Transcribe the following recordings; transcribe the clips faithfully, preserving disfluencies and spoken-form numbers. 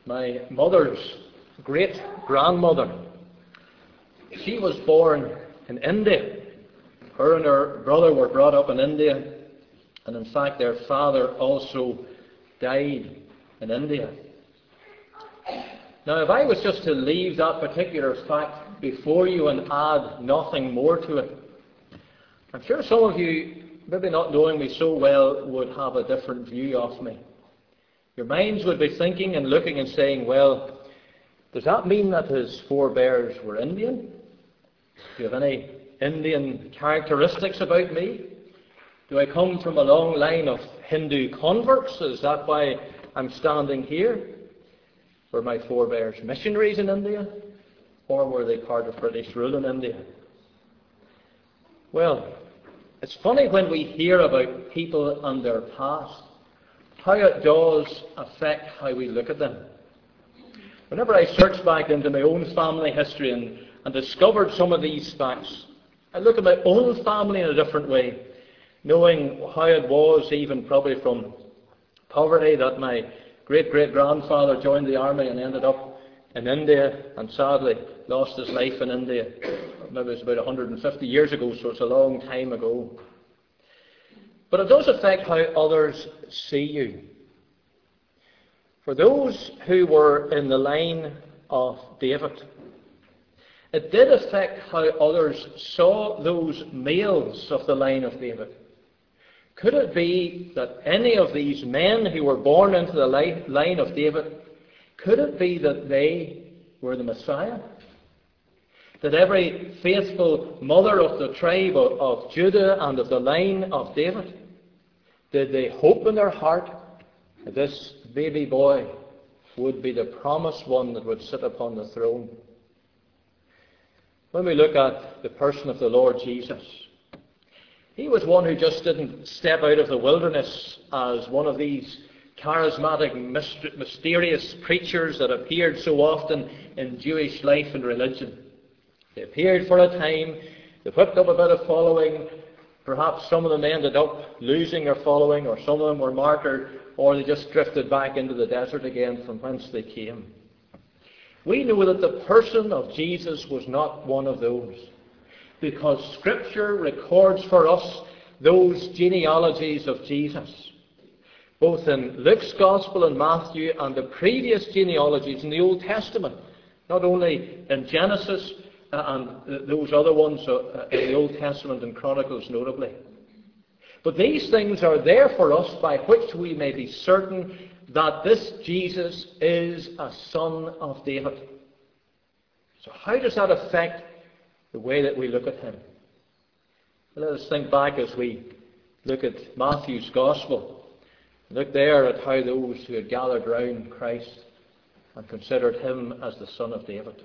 My mother's great-grandmother, she was born in India. Her and her brother were brought up in India, and in fact their father also died in India. Now, if I was just to leave that particular fact before you and add nothing more to it, I'm sure some of you, maybe not knowing me so well, would have a different view of me. Your minds would be thinking and looking and saying, well, does that mean that his forebears were Indian? Do you have any Indian characteristics about me? Do I come from a long line of Hindu converts? Is that why I'm standing here? Were my forebears missionaries in India? Or were they part of British rule in India? Well, it's funny when we hear about people and their past, how it does affect how we look at them. Whenever I searched back into my own family history and, and discovered some of these facts, I look at my own family in a different way, knowing how it was, even probably from poverty, that my great-great-grandfather joined the army and ended up in India and sadly lost his life in India. Maybe it was about one hundred fifty years ago, so it's a long time ago. But it does affect how others see you. For those who were in the line of David, it did affect how others saw those males of the line of David. Could it be that any of these men who were born into the line of David, could it be that they were the Messiah? That every faithful mother of the tribe of Judah and of the line of David, did they hope in their heart that this baby boy would be the promised one that would sit upon the throne? When we look at the person of the Lord Jesus, he was one who just didn't step out of the wilderness as one of these charismatic, mysterious preachers that appeared so often in Jewish life and religion. They appeared for a time, they whipped up a bit of following. Perhaps some of them ended up losing their following, or some of them were martyred, or they just drifted back into the desert again from whence they came. We know that the person of Jesus was not one of those, because Scripture records for us those genealogies of Jesus, both in Luke's Gospel and Matthew, and the previous genealogies in the Old Testament, not only in Genesis and those other ones in the Old Testament and Chronicles notably. But these things are there for us by which we may be certain that this Jesus is a son of David. So how does that affect the way that we look at him? Let us think back as we look at Matthew's Gospel. Look there at how those who had gathered round Christ and considered him as the son of David.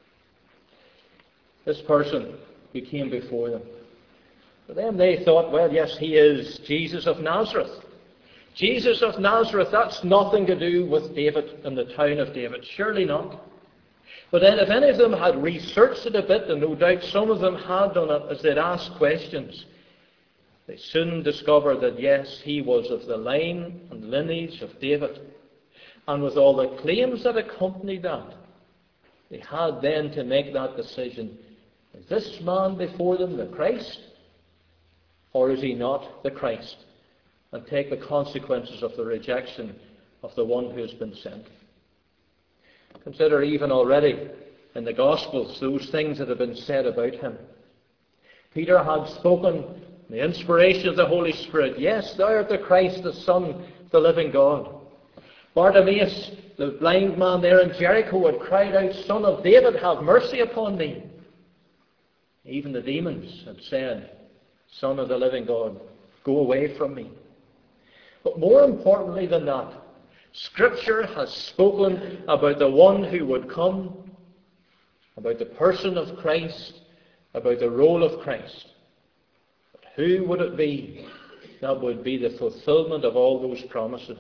This person who came before them. For them they thought, well, yes, he is Jesus of Nazareth. Jesus of Nazareth, that's nothing to do with David and the town of David. Surely not. But then if any of them had researched it a bit, and no doubt some of them had done it as they'd asked questions, they soon discovered that yes, he was of the line and lineage of David. And with all the claims that accompanied that, they had then to make that decision. Is this man before them the Christ? Or is he not the Christ? And take the consequences of the rejection of the one who has been sent. Consider even already in the Gospels those things that have been said about him. Peter had spoken, the inspiration of the Holy Spirit, yes, thou art the Christ, the Son of the living God. Bartimaeus, the blind man there in Jericho, had cried out, Son of David, have mercy upon me. Even the demons had said, Son of the living God, go away from me. But more importantly than that, Scripture has spoken about the one who would come, about the person of Christ, about the role of Christ. But who would it be that would be the fulfillment of all those promises?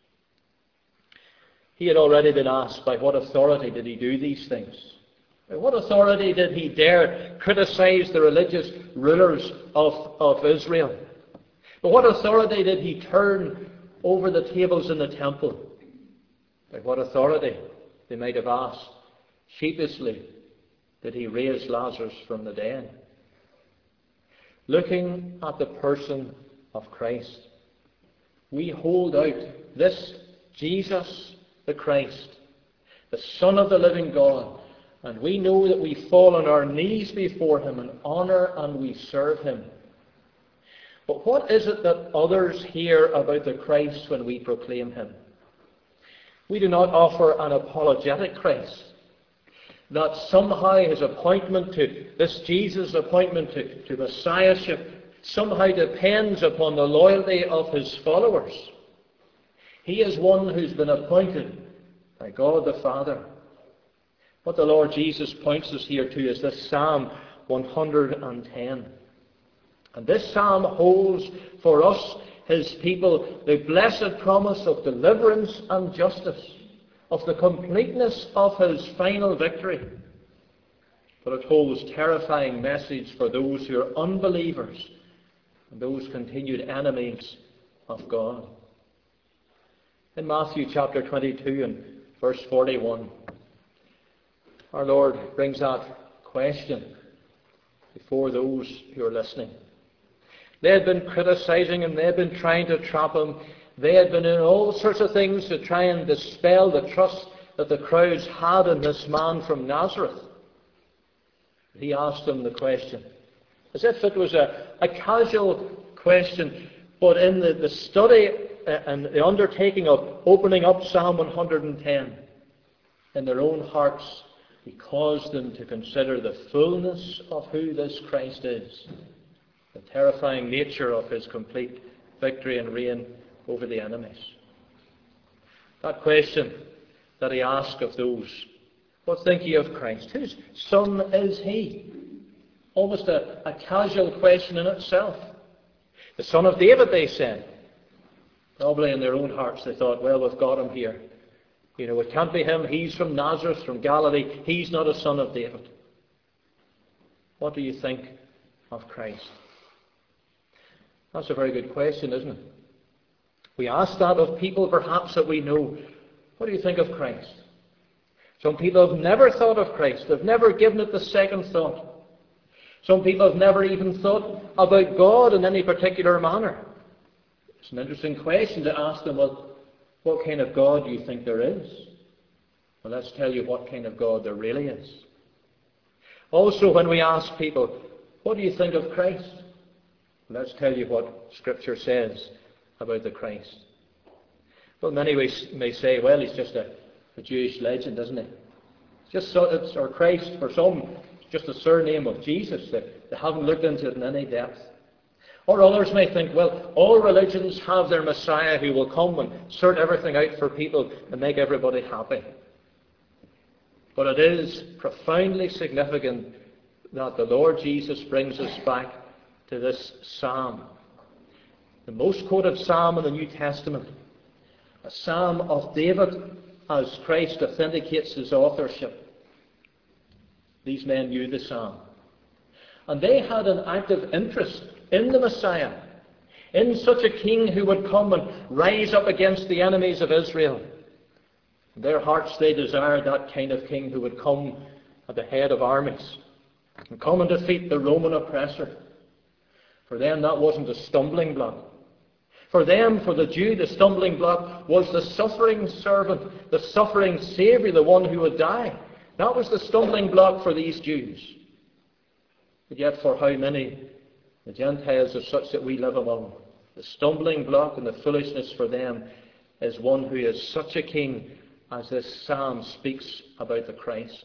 He had already been asked, by what authority did he do these things? By what authority did he dare criticize the religious rulers of, of Israel? By what authority did he turn over the tables in the temple? By what authority, they might have asked, sheepishly, did he raise Lazarus from the dead? Looking at the person of Christ, we hold out this Jesus the Christ, the Son of the living God, and we know that we fall on our knees before him in honour and we serve him. But what is it that others hear about the Christ when we proclaim him? We do not offer an apologetic Christ, that somehow his appointment to this Jesus' appointment to, to Messiahship somehow depends upon the loyalty of his followers. He is one who's been appointed by God the Father. What the Lord Jesus points us here to is this Psalm one hundred ten. And this psalm holds for us, his people, the blessed promise of deliverance and justice, of the completeness of his final victory. But it holds terrifying message for those who are unbelievers and those continued enemies of God. In Matthew chapter twenty-two and verse forty-one, our Lord brings that question before those who are listening. They had been criticizing him, they had been trying to trap him, they had been doing all sorts of things to try and dispel the trust that the crowds had in this man from Nazareth. He asked them the question, as if it was a, a casual question, but in the, the study and the undertaking of opening up Psalm one hundred ten, in their own hearts, he caused them to consider the fullness of who this Christ is, the terrifying nature of his complete victory and reign over the enemies. That question that he asked of those, what think ye of Christ? Whose son is he? Almost a, a casual question in itself. The son of David, they said. Probably in their own hearts they thought, well, we've got him here. You know, it can't be him. He's from Nazareth, from Galilee. He's not a son of David. What do you think of Christ? That's a very good question, isn't it? We ask that of people perhaps that we know. What do you think of Christ? Some people have never thought of Christ. They've never given it the second thought. Some people have never even thought about God in any particular manner. It's an interesting question to ask them, well, what kind of God do you think there is? Well, let's tell you what kind of God there really is. Also, when we ask people, what do you think of Christ? Let's tell you what Scripture says about the Christ. Well, many may say, well, he's just a, a Jewish legend, isn't he? It's just so, it's, or Christ, for some, it's just a surname of Jesus. They, they haven't looked into it in any depth. Or others may think, well, all religions have their Messiah who will come and sort everything out for people and make everybody happy. But it is profoundly significant that the Lord Jesus brings us back to this psalm, the most quoted psalm in the New Testament, a psalm of David as Christ authenticates his authorship. These men knew the psalm, and they had an active interest in the Messiah, in such a king who would come and rise up against the enemies of Israel. In their hearts they desired that kind of king who would come at the head of armies and come and defeat the Roman oppressor. For them that wasn't a stumbling block. For them, for the Jew, the stumbling block was the suffering servant, the suffering Saviour, the one who would die. That was the stumbling block for these Jews. But yet for how many? The Gentiles are such that we live among. The stumbling block and the foolishness for them is one who is such a king as this psalm speaks about the Christ.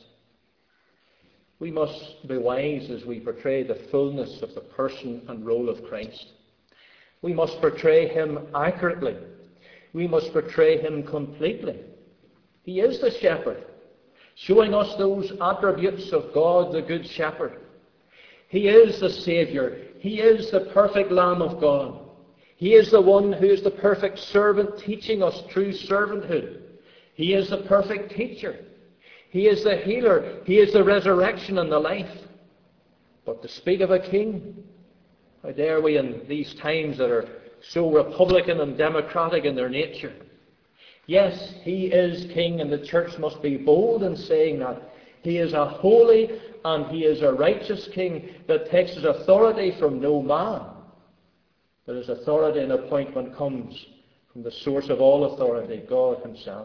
We must be wise as we portray the fullness of the person and role of Christ. We must portray him accurately. We must portray him completely. He is the shepherd, showing us those attributes of God, the good shepherd. He is the Saviour. He is the perfect Lamb of God. He is the one who is the perfect servant, teaching us true servanthood. He is the perfect teacher. He is the healer. He is the resurrection and the life. But to speak of a king, how dare we in these times that are so republican and democratic in their nature? Yes, he is king, and the church must be bold in saying that. He is a holy and he is a righteous king that takes his authority from no man. But his authority and appointment comes from the source of all authority, God himself.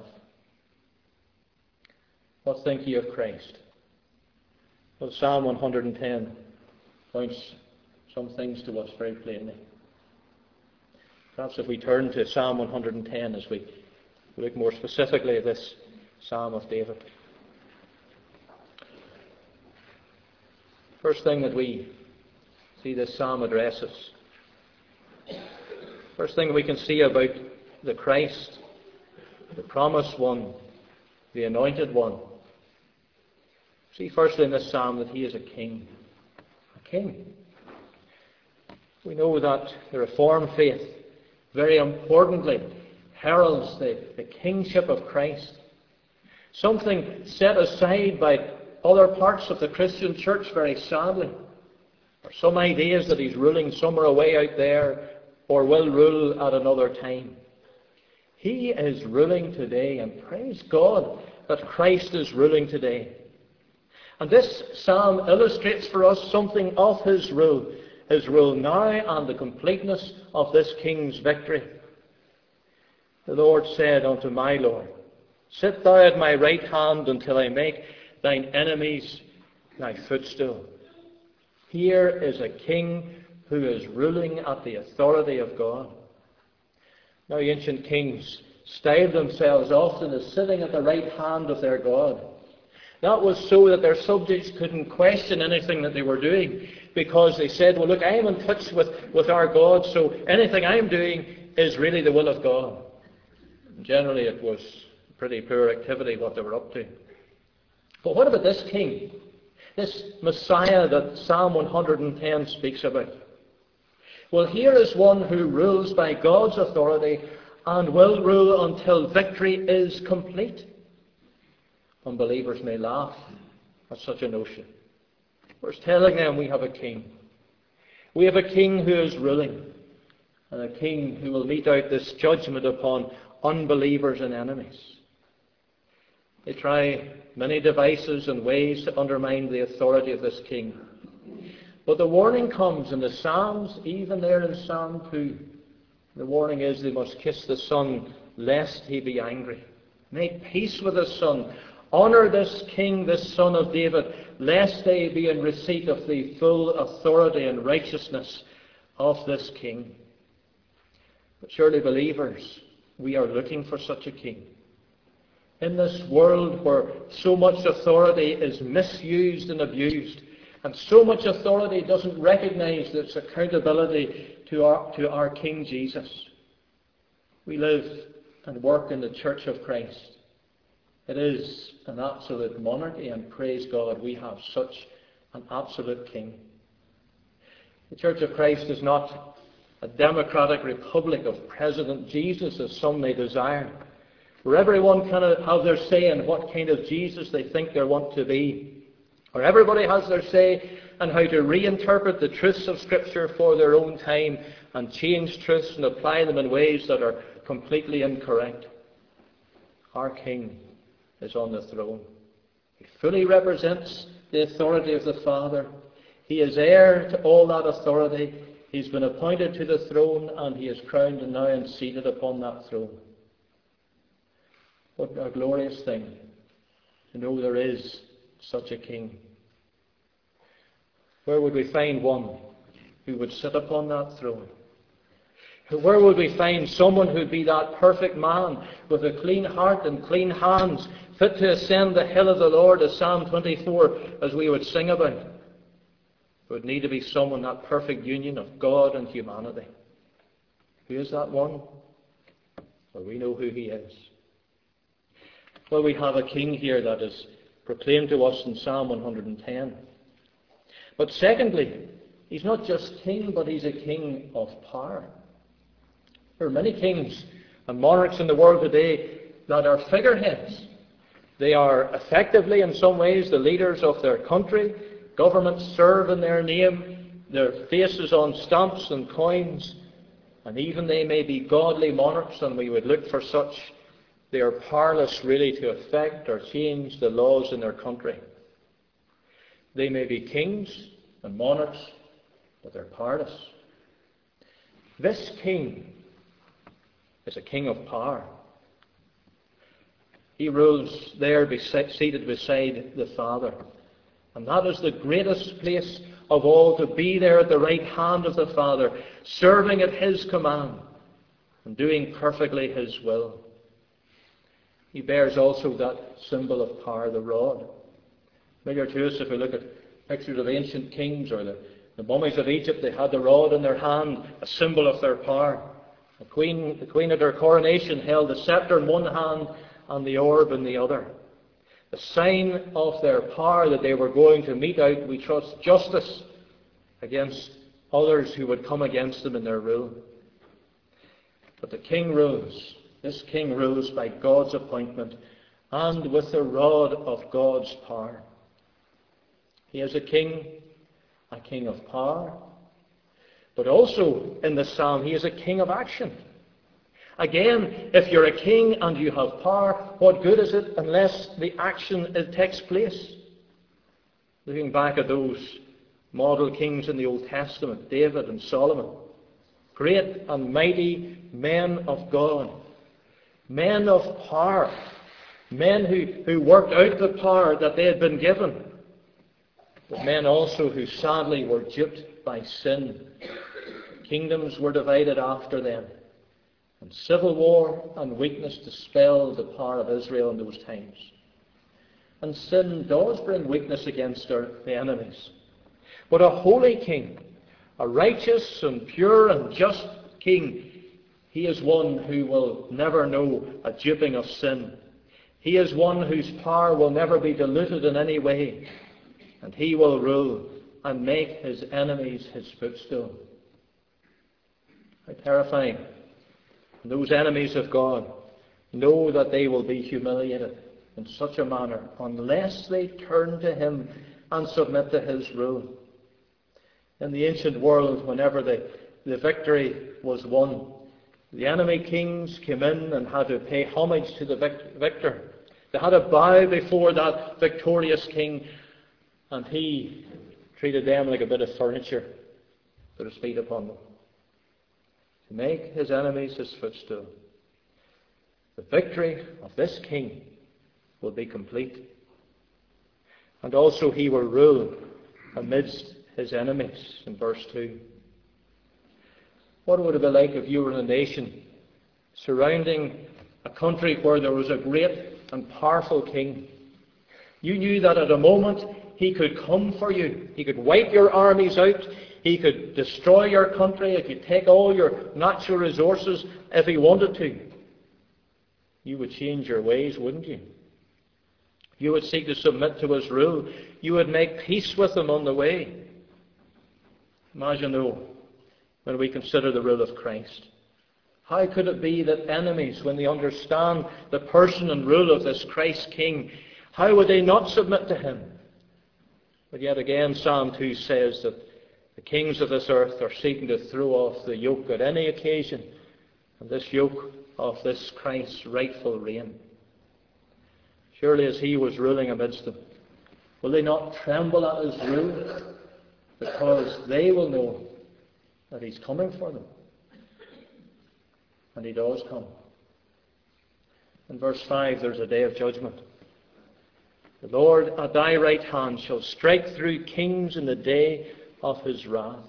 What think ye of Christ? Well, Psalm one hundred ten points some things to us very plainly. Perhaps if we turn to Psalm one hundred ten as we look more specifically at this Psalm of David. First thing that we see this psalm addresses. First thing we can see about the Christ, the promised one, the anointed one. See firstly in this psalm that he is a king. A king. We know that the Reformed faith very importantly heralds the, the kingship of Christ. Something set aside by other parts of the Christian church very sadly. Or some ideas that he's ruling somewhere away out there or will rule at another time. He is ruling today, and praise God that Christ is ruling today. And this psalm illustrates for us something of his rule. His rule now and the completeness of this king's victory. The Lord said unto my Lord, sit thou at my right hand until I make thine enemies thy footstool. Here is a king who is ruling at the authority of God. Now, ancient kings styled themselves often as sitting at the right hand of their God. That was so that their subjects couldn't question anything that they were doing, because they said, well, look, I'm in touch with, with our God, so anything I'm doing is really the will of God. And generally, it was pretty poor activity what they were up to. But what about this king? This Messiah that Psalm one hundred ten speaks about? Well, here is one who rules by God's authority and will rule until victory is complete. Unbelievers may laugh at such a notion. We're telling them we have a king. We have a king who is ruling, and a king who will mete out this judgment upon unbelievers and enemies. They try many devices and ways to undermine the authority of this king. But the warning comes in the Psalms, even there in Psalm two. The warning is they must kiss the Son, lest he be angry. Make peace with the Son. Honour this King, this Son of David, lest they be in receipt of the full authority and righteousness of this King. But surely, believers, we are looking for such a King. In this world where so much authority is misused and abused, and so much authority doesn't recognize its accountability to our, to our King Jesus, we live and work in the Church of Christ. It is an absolute monarchy, and praise God, we have such an absolute king. The Church of Christ is not a democratic republic of President Jesus, as some may desire, where everyone can have their say in what kind of Jesus they think they want to be, or everybody has their say in how to reinterpret the truths of Scripture for their own time and change truths and apply them in ways that are completely incorrect. Our King is on the throne. He fully represents the authority of the Father. He is heir to all that authority. He's been appointed to the throne, and he is crowned and now and seated upon that throne. What a glorious thing to know there is such a king. Where would we find one who would sit upon that throne? Where would we find someone who would be that perfect man with a clean heart and clean hands, fit to ascend the hill of the Lord, as Psalm twenty-four, as we would sing about? It would need to be someone, that perfect union of God and humanity. Who is that one? Well, we know who he is. Well, we have a king here that is proclaimed to us in Psalm one hundred ten. But secondly, he's not just king, but he's a king of power. There are many kings and monarchs in the world today that are figureheads. They are effectively, in some ways, the leaders of their country. Governments serve in their name, their faces on stamps and coins, and even they may be godly monarchs, and we would look for such they are powerless really to affect or change the laws in their country. They may be kings and monarchs, but they're powerless. This king is a king of power. He rules there seated beside the Father. And that is the greatest place of all, to be there at the right hand of the Father, serving at His command and doing perfectly His will. He bears also that symbol of power, the rod. Familiar to us if we look at pictures of ancient kings or the, the mummies of Egypt, they had the rod in their hand, a symbol of their power. The queen, the queen at her coronation held the scepter in one hand and the orb in the other. The sign of their power, that they were going to mete out, we trust, justice against others who would come against them in their rule. But the king rules. This king rules by God's appointment and with the rod of God's power. He is a king, a king of power, but also in the psalm he is a king of action. Again, if you're a king and you have power, what good is it unless the action it takes place? Looking back at those model kings in the Old Testament, David and Solomon, great and mighty men of God, men of power, men who, who worked out the power that they had been given, but men also who sadly were duped by sin. Kingdoms were divided after them, and civil war and weakness dispelled the power of Israel in those times. And sin does bring weakness against our, the enemies. But a holy king, a righteous and pure and just king, he is one who will never know a duping of sin. He is one whose power will never be diluted in any way. And he will rule and make his enemies his footstool. How terrifying. Those enemies of God know that they will be humiliated in such a manner unless they turn to Him and submit to His rule. In the ancient world, whenever the, the victory was won, the enemy kings came in and had to pay homage to the vic- victor. They had to bow before that victorious king, and he treated them like a bit of furniture, put his feet upon them, to make his enemies his footstool. The victory of this king will be complete. And also he will rule amidst his enemies, in verse two. What would it be like if you were in a nation surrounding a country where there was a great and powerful king? You knew that at a moment he could come for you. He could wipe your armies out. He could destroy your country. He could take all your natural resources if he wanted to. You would change your ways, wouldn't you? You would seek to submit to his rule. You would make peace with him on the way. Imagine, though, when we consider the rule of Christ. How could it be that enemies, when they understand the person and rule of this Christ King, how would they not submit to him? But yet again, Psalm two says that the kings of this earth are seeking to throw off the yoke at any occasion, and this yoke of this Christ's rightful reign. Surely as he was ruling amidst them, will they not tremble at his rule? Because they will know that he's coming for them. And he does come. In verse five, there's a day of judgment. The Lord at thy right hand shall strike through kings in the day of his wrath.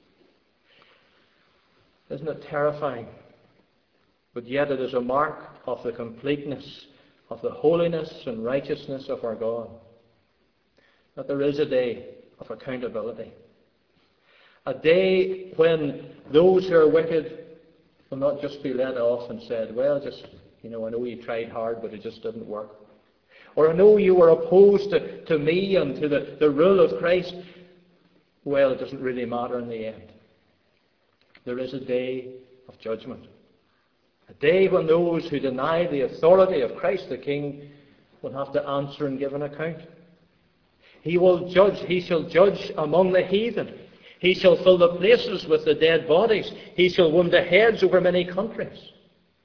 Isn't it terrifying? But yet it is a mark of the completeness of the holiness and righteousness of our God, that there is a day of accountability. A day when those who are wicked will not just be let off and said, well, just, you know, I know you tried hard, but it just didn't work. Or I know you were opposed to, to me and to the, the rule of Christ. Well, it doesn't really matter in the end. There is a day of judgment. A day when those who deny the authority of Christ the King will have to answer and give an account. He will judge, he shall judge among the heathen. He shall fill the places with the dead bodies. He shall wound the heads over many countries.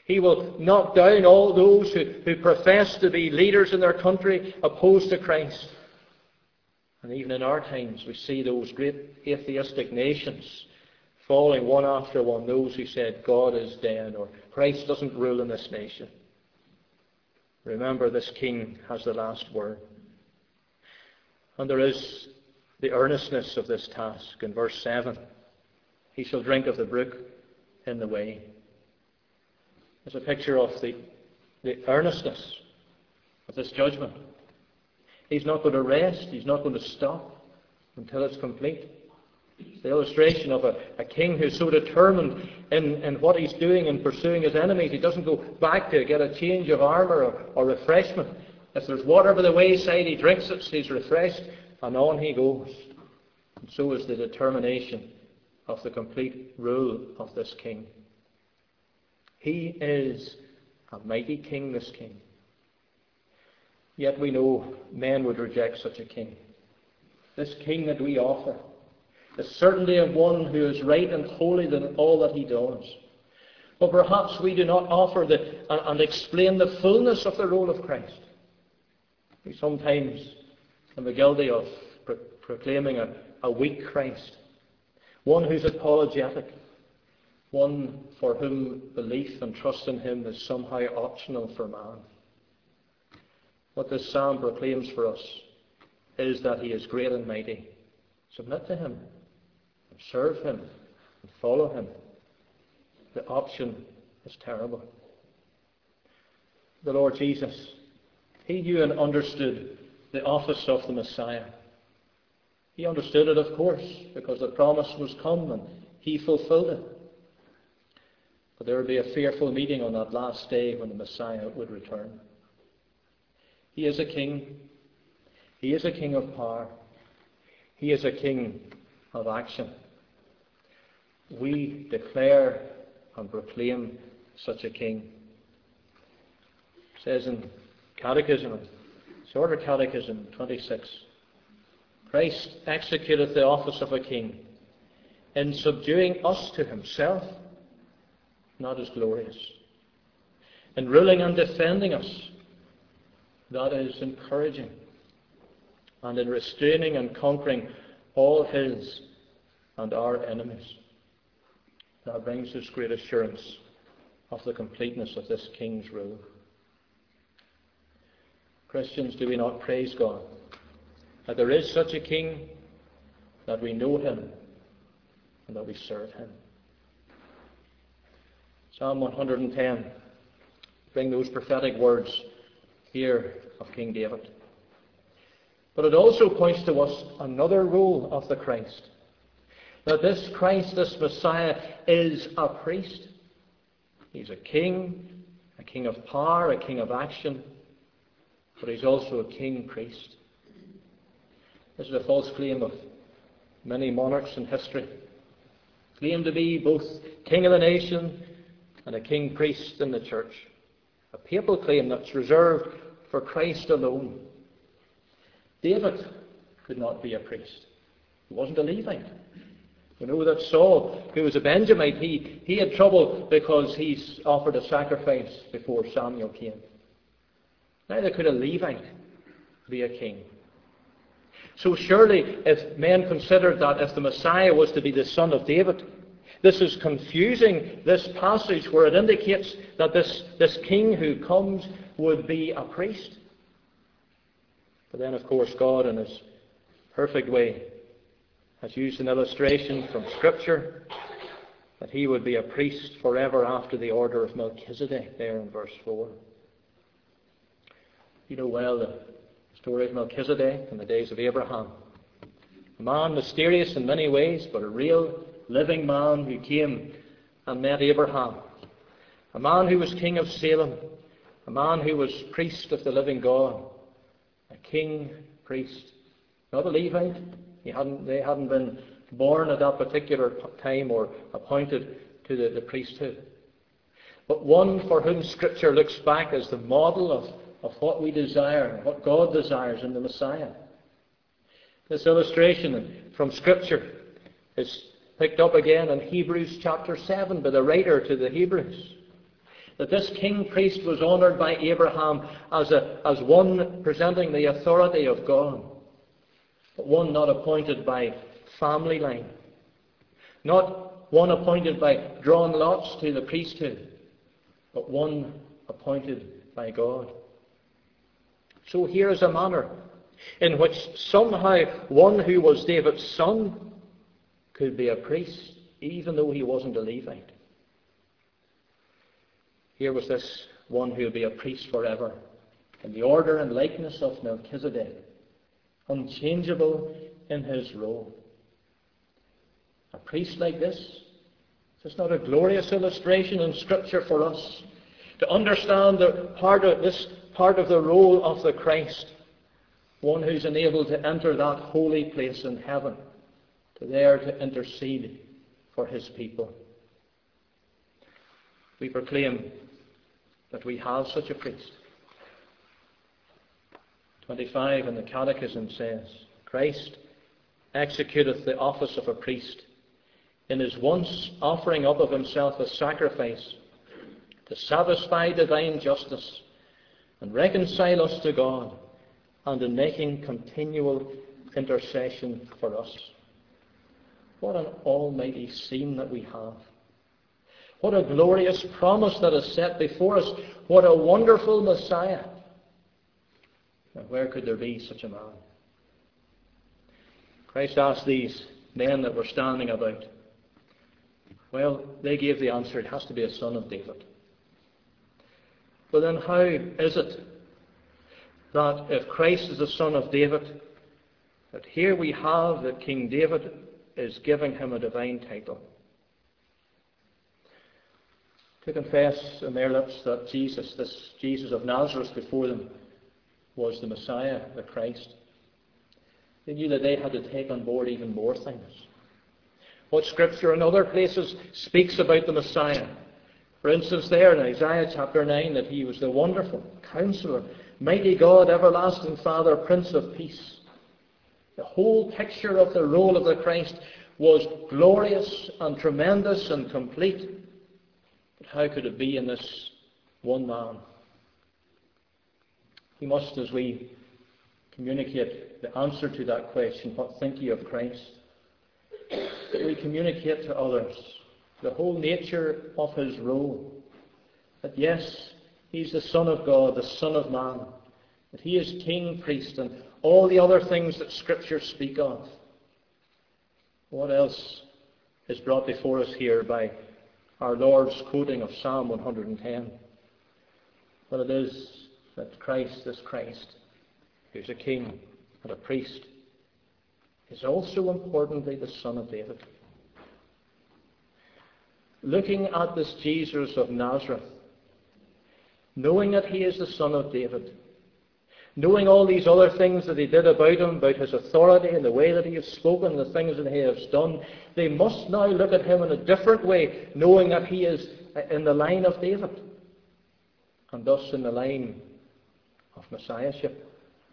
He will knock down all those who, who profess to be leaders in their country opposed to Christ. And even in our times, we see those great atheistic nations falling one after one. Those who said God is dead or Christ doesn't rule in this nation. Remember, this king has the last word. And there is the earnestness of this task. In verse seven, he shall drink of the brook in the way. There's a picture of the, the earnestness of this judgment. He's not going to rest. He's not going to stop until it's complete. It's the illustration of a, a king who's so determined in, in what he's doing in pursuing his enemies. He doesn't go back to get a change of armour or, or refreshment. If there's water by the wayside, he drinks it, he's refreshed, and on he goes. And so is the determination of the complete rule of this king. He is a mighty king, this king. Yet we know men would reject such a king. This king that we offer, the certainty of one who is right and holy in all that he does. But perhaps we do not offer the, and explain the fullness of the role of Christ. We sometimes can be guilty of pro- proclaiming a, a weak Christ, one who's apologetic, one for whom belief and trust in him is somehow optional for man. What this psalm proclaims for us is that he is great and mighty. Submit to him, and serve him, and follow him. The option is terrible. The Lord Jesus, he knew and understood the office of the Messiah. He understood it, of course, because the promise was come and he fulfilled it. But there would be a fearful meeting on that last day when the Messiah would return. He is a king. He is a king of power. He is a king of action. We declare and proclaim such a king. It says in Catechism, Shorter Catechism twenty-six, Christ executeth the office of a king in subduing us to himself, not as glorious. In ruling and defending us, that is encouraging. And in restraining and conquering all his and our enemies. That brings us great assurance of the completeness of this king's rule. Christians, do we not praise God that there is such a king, that we know him, and that we serve him? Psalm one hundred ten bring those prophetic words here of King David. But it also points to us another role of the Christ. That this Christ, this Messiah, is a priest. He's a king, a king of power, a king of action, but he's also a king priest. This is a false claim of many monarchs in history. Claim to be both king of the nation and a king priest in the church. A papal claim that's reserved for Christ alone. David could not be a priest. He wasn't a Levite. We know that Saul, who was a Benjamite, he, he had trouble because he's offered a sacrifice before Samuel came. Neither could a Levite be a king. So surely, if men considered that if the Messiah was to be the son of David, this is confusing this passage where it indicates that this, this king who comes would be a priest. But then, of course, God, in his perfect way, has used an illustration from Scripture that he would be a priest forever after the order of Melchizedek, there in verse four. You know well the story of Melchizedek in the days of Abraham. A man mysterious in many ways, but a real living man who came and met Abraham. A man who was king of Salem. A man who was priest of the living God. A king priest. Not a Levite. He hadn't, they hadn't been born at that particular time or appointed to the, the priesthood. But one for whom Scripture looks back as the model of, of what we desire, what God desires in the Messiah. This illustration from Scripture is picked up again in Hebrews chapter seven by the writer to the Hebrews. That this king priest was honoured by Abraham as, a, as one presenting the authority of God, but one not appointed by family line, not one appointed by drawn lots to the priesthood, but one appointed by God. So here is a manner in which somehow one who was David's son could be a priest, even though he wasn't a Levite. Here was this one who would be a priest forever, in the order and likeness of Melchizedek, unchangeable in his role. A priest like this, is this not a glorious illustration in Scripture for us to understand the part of this part of the role of the Christ, one who's enabled to enter that holy place in heaven, to there to intercede for his people. We proclaim that we have such a priest. twenty-five in the Catechism says, Christ executeth the office of a priest in his once offering up of himself as sacrifice to satisfy divine justice and reconcile us to God, and in making continual intercession for us. What an almighty scene that we have. What a glorious promise that is set before us. What a wonderful Messiah. And where could there be such a man? Christ asked these men that were standing about. Well, they gave the answer, it has to be a son of David. But then how is it that if Christ is the son of David, that here we have that King David is giving him a divine title? To confess in their lips that Jesus, this Jesus of Nazareth before them, was the Messiah, the Christ. They knew that they had to take on board even more things. What Scripture in other places speaks about the Messiah. For instance, there in Isaiah chapter nine, that he was the wonderful Counselor, mighty God, everlasting Father, Prince of Peace. The whole picture of the role of the Christ was glorious and tremendous and complete. But how could it be in this one man? We must, as we communicate the answer to that question, what think ye of Christ? That we communicate to others the whole nature of his role. That yes, he's the Son of God, the Son of Man. That he is King, Priest, and all the other things that Scripture speak of. What else is brought before us here by our Lord's quoting of Psalm one hundred ten? Well, it is that Christ, this Christ, who's a King and a Priest, is also importantly the Son of David. Looking at this Jesus of Nazareth, knowing that he is the Son of David, knowing all these other things that he did about him, about his authority and the way that he has spoken, the things that he has done, they must now look at him in a different way, knowing that he is in the line of David, and thus in the line of Messiahship.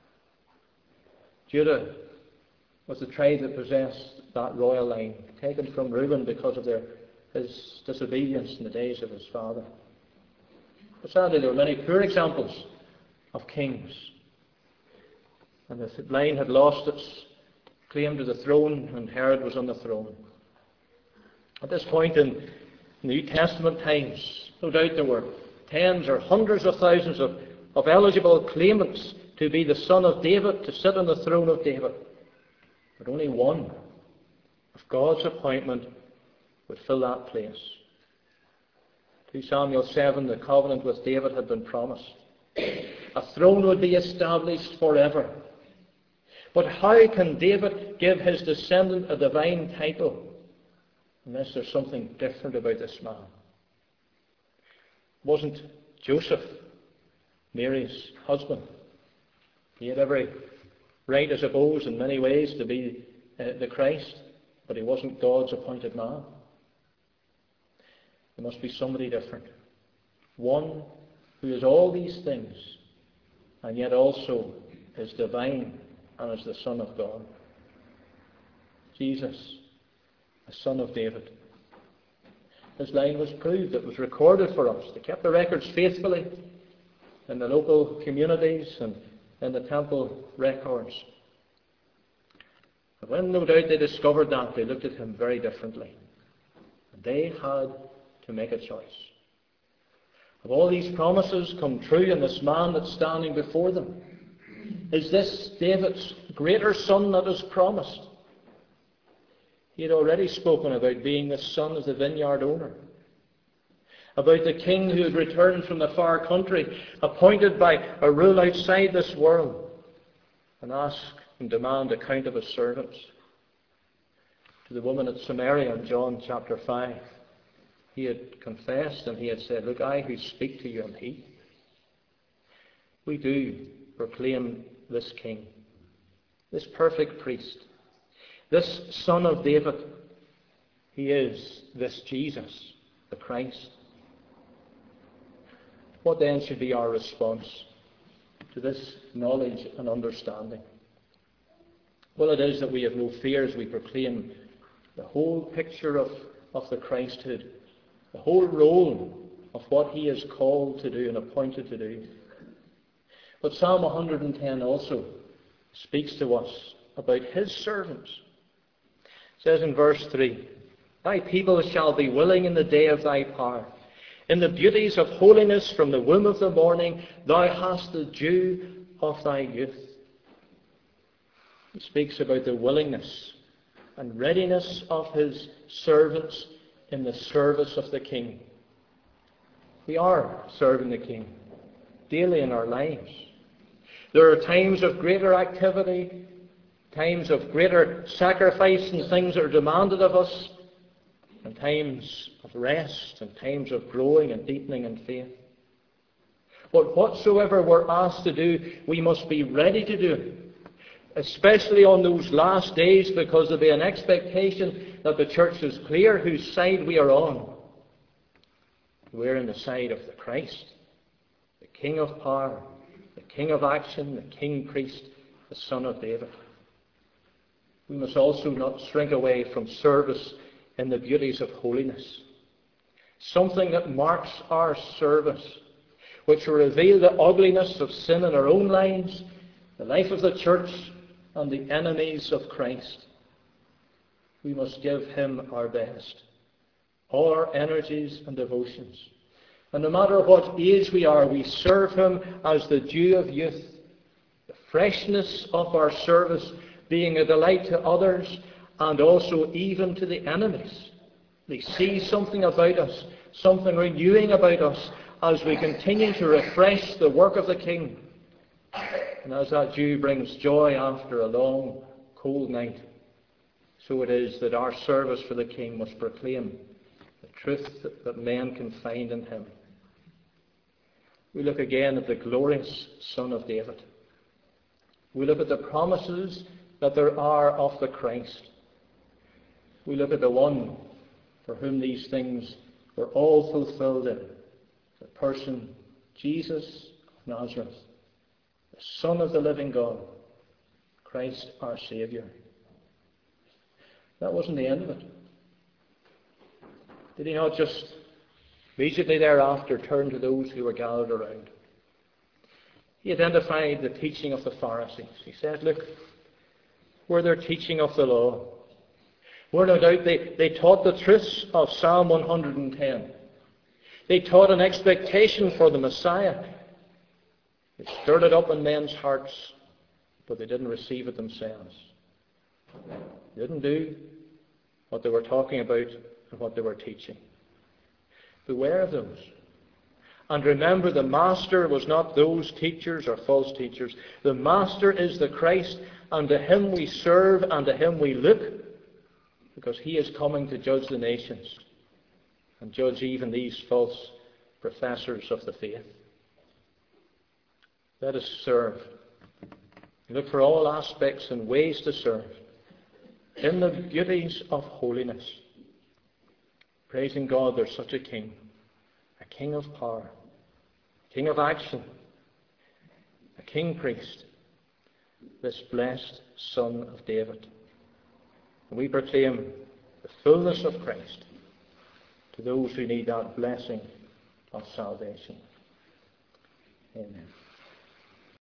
Judah was the tribe that possessed that royal line, taken from Reuben because of their his disobedience in the days of his father. But sadly, there were many poor examples of kings. And the line had lost its claim to the throne, and Herod was on the throne. At this point in New Testament times, no doubt there were tens or hundreds of thousands of, of eligible claimants to be the son of David, to sit on the throne of David. But only one of God's appointment would fill that place. Second Samuel seven, the covenant with David had been promised. A throne would be established forever. But how can David give his descendant a divine title unless there's something different about this man? Wasn't Joseph Mary's husband? He had every right, I suppose, in many ways to be uh, the Christ, but he wasn't God's appointed man. There must be somebody different. One who is all these things, and yet also is divine and is the Son of God. Jesus, the Son of David. His line was proved. It was recorded for us. They kept the records faithfully in the local communities and in the temple records. And when no doubt they discovered that, they looked at him very differently. And they had to make a choice. Have all these promises come true in this man that's standing before them? Is this David's greater son that is promised? He had already spoken about being the son of the vineyard owner, about the king who had returned from the far country, appointed by a rule outside this world, and ask and demand account of his servants. To the woman at Samaria in John chapter five, he had confessed and he had said, "Look, I who speak to you am he." We do proclaim this king, this perfect priest, this son of David. He is this Jesus, the Christ. What then should be our response to this knowledge and understanding? Well, it is that we have no fear as we proclaim the whole picture of, of the Christhood, the whole role of what he is called to do and appointed to do. But Psalm one hundred ten also speaks to us about his servants. It says in verse three, "Thy people shall be willing in the day of thy power. In the beauties of holiness from the womb of the morning, thou hast the dew of thy youth." It speaks about the willingness and readiness of his servants in the service of the King. We are serving the King daily in our lives. There are times of greater activity, times of greater sacrifice and things that are demanded of us, and times of rest and times of growing and deepening in faith. But whatsoever we're asked to do, we must be ready to do it, especially on those last days, because there'll be an expectation that the church is clear whose side we are on. We're on the side of the Christ, the King of power, the King of action, the King priest, the Son of David. We must also not shrink away from service in the beauties of holiness, something that marks our service, which will reveal the ugliness of sin in our own lives, the life of the church, and the enemies of Christ. We must give him our best, all our energies and devotions. And no matter what age we are, we serve him as the dew of youth, the freshness of our service being a delight to others and also even to the enemies. They see something about us, something renewing about us as we continue to refresh the work of the King. And as that dew brings joy after a long, cold night, so it is that our service for the King must proclaim the truth that, that men can find in him. We look again at the glorious Son of David. We look at the promises that there are of the Christ. We look at the one for whom these things were all fulfilled in, the person, Jesus of Nazareth, the Son of the living God, Christ our Saviour. That wasn't the end of it. Did he not just immediately thereafter turn to those who were gathered around? He identified the teaching of the Pharisees. He said, look, were their teaching of the law. Were no doubt they, they taught the truths of Psalm one hundred ten. They taught an expectation for the Messiah. They stirred it up in men's hearts, but they didn't receive it themselves. They didn't do what they were talking about and what they were teaching. Beware of those. And remember, the Master was not those teachers or false teachers. The Master is the Christ, and to him we serve and to him we look, because he is coming to judge the nations and judge even these false professors of the faith. Let us serve. Look for all aspects and ways to serve in the beauties of holiness. Praising God, there's such a King, a King of power, King of action, a King priest, this blessed Son of David. And we proclaim the fullness of Christ to to those who need that blessing of salvation. Amen.